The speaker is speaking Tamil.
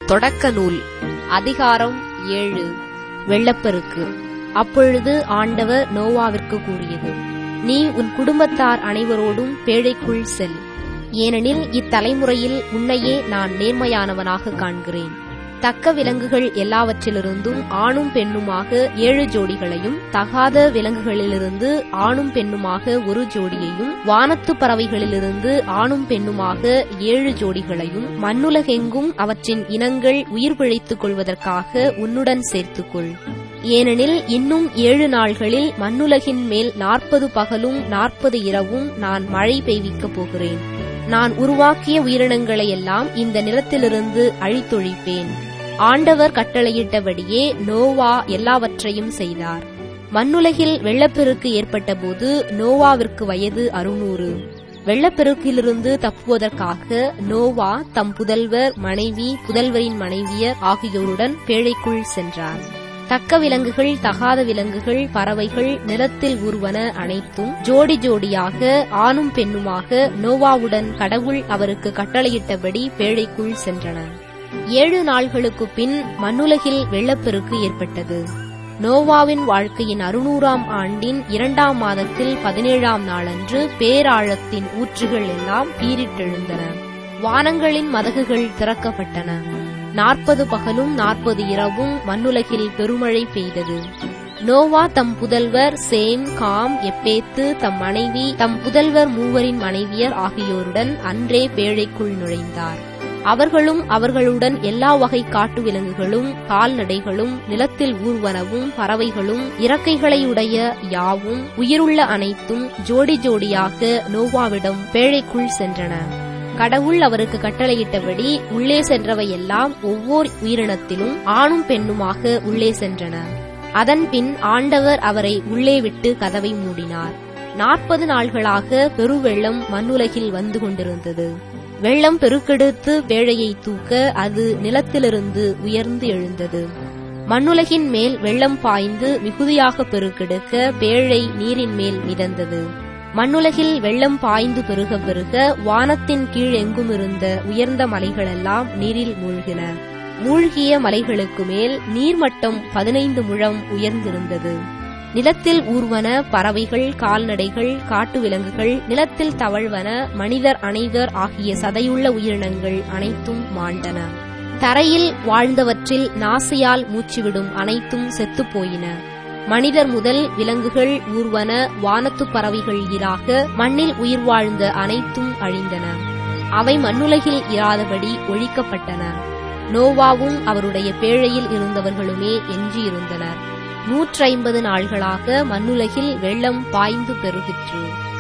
தொடக்க நூல் அதிகாரம் 7 வெள்ளப்பெருக்கு. அப்பொழுது ஆண்டவர் நோவாவிற்கு கூறியது: நீ உன் குடும்பத்தார் அனைவரோடும் பேழைக்குள் செல். ஏனெனில் இத்தலைமுறையில் உன்னையே நான் நேர்மையானவனாக காண்கிறேன். தக்க விலங்குகள் எல்லாவற்றிலிருந்தும் ஆணும் பெண்ணுமாக 7 ஜோடிகளையும், தகாத விலங்குகளிலிருந்து ஆணும் பெண்ணுமாக 1 ஜோடியையும், வானத்து பறவைகளிலிருந்து ஆணும் பெண்ணுமாக 7 ஜோடிகளையும், மண்ணுலகெங்கும் அவற்றின் இனங்கள் உயிர் பிழைத்துக் கொள்வதற்காக உன்னுடன் சேர்த்துக்கொள். ஏனெனில் இன்னும் 7 நாள்களில் மண்ணுலகின் மேல் 40 பகலும் 40 இரவும் நான் மழை பெய்விக்கப் போகிறேன். நான் உருவாக்கிய உயிரினங்களையெல்லாம் இந்த நிலத்திலிருந்து அழித்தொழிப்பேன். ஆண்டவர் கட்டளையிட்டபடியே நோவா எல்லாவற்றையும் செய்தார். மண்ணுலகில் வெள்ளப்பெருக்கு ஏற்பட்டபோது நோவாவிற்கு வயது 600. வெள்ளப்பெருக்கிலிருந்து தப்புவதற்காக நோவா தம் புதல்வர், மனைவி, புதல்வரின் மனைவியர் ஆகியோருடன் பேழைக்குள் சென்றார். தக்க விலங்குகள், தகாத விலங்குகள், பறவைகள், நிலத்தில் ஊர்வன அனைத்தும் ஜோடி ஜோடியாக ஆணும் பெண்ணுமாக நோவாவுடன் கடவுள் அவருக்கு கட்டளையிட்டபடி பேழைக்குள் சென்றன. 7 நாள்களுக்குப் பின் மண்ணுலகில் வெள்ளப்பெருக்கு ஏற்பட்டது. நோவாவின் வாழ்க்கையின் 600ஆம் ஆண்டின் 2ஆம் மாதத்தில் 17ஆம் நாளன்று பேராழத்தின் ஊற்றுகள் எல்லாம் பீரிட்டெழுந்தன. வானங்களின் மதகுகள் திறக்கப்பட்டன. 40 பகலும் 40 இரவும் மண்ணுலகில் பெருமழை பெய்தது. நோவா தம் புதல்வர் சேம், காம், எப்பேத்து, தம் மனைவி, தம் புதல்வர் 3 மனைவியர் ஆகியோருடன் அன்றே பேழைக்குள் நுழைந்தார். அவர்களும் அவர்களுடன் எல்லா வகை காட்டு விலங்குகளும், கால்நடைகளும், நிலத்தில் ஊர்வனவும், பறவைகளும், இறக்கைகளையுடைய யாவும், உயிருள்ள அனைத்தும் ஜோடி ஜோடியாக நோவாவிடம் பேழைக்குள் சென்றன. கடவுள் அவருக்கு கட்டளையிட்டபடி உள்ளே சென்றவையெல்லாம் ஒவ்வொரு உயிரினத்திலும் ஆணும் பெண்ணுமாக உள்ளே சென்றன. அதன்பின் ஆண்டவர் அவரை உள்ளே விட்டு கதவை மூடினார். 40 நாள்களாக பெருவெள்ளம் மண்ணுலகில் வந்து கொண்டிருந்தது. வெள்ளம் பெருக்கெடுத்து பேழையை தூக்க அது நிலத்திலிருந்து உயர்ந்து எழுந்தது. மண்ணுலகின் மேல் வெள்ளம் பாய்ந்து மிகுதியாக பெருக்கெடுக்க பேழை நீரின் மேல் மிதந்தது. மண்ணுலகில் வெள்ளம் பாய்ந்து பெருக பெருக வானத்தின் கீழ் எங்கும் இருந்த உயர்ந்த மலைகளெல்லாம் நீரில் மூழ்கின. மூழ்கிய மலைகளுக்கு மேல் நீர்மட்டம் 15 முழம் உயர்ந்திருந்தது. நிலத்தில் ஊர்வன பறவைகள், கால்நடைகள், காட்டு விலங்குகள், நிலத்தில் தவழ்வன, மனிதர் அனைவர் ஆகிய சதையுள்ள உயிரினங்கள் அனைத்தும் மாண்டன. தரையில் வாழ்ந்தவற்றில் நாசியால் மூச்சுவிடும் அனைத்தும் செத்துப்போயின. மனிதர் முதல் விலங்குகள், ஊர்வன, வானத்து பறவைகள் ஈராக மண்ணில் உயிர் வாழ்ந்த அனைத்தும் அழிந்தன. அவை மண்ணுலகில் இராதபடி ஒழிக்கப்பட்டன. நோவாவும் அவருடைய பேழையில் இருந்தவர்களுமே எஞ்சியிருந்தனர். 150 நாள்களாக மண்ணுலகில் வெள்ளம் பாய்ந்து பெருகிற்று.